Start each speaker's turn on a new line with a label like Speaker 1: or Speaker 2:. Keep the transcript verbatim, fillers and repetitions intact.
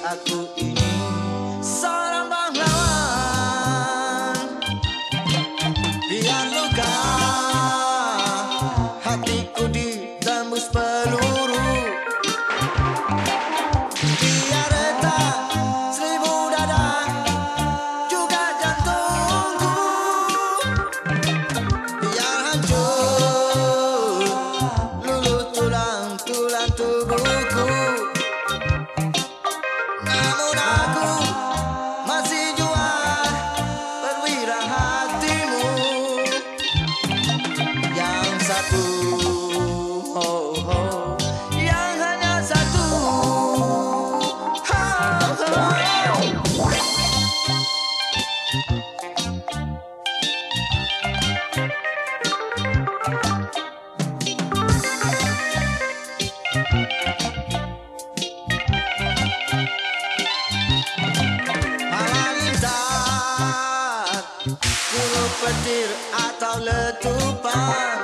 Speaker 1: aku ini seorang pahlawan. Biar luka hatiku ditembus peluru, biar retak seribu dada juga jantungku, biar hancur luluh tulang-tulang tubuhku. Namun aku masih jua perwira hatimu yang satu, oh, oh, yang hanya satu, oh, oh. Bulu petir atau letupan,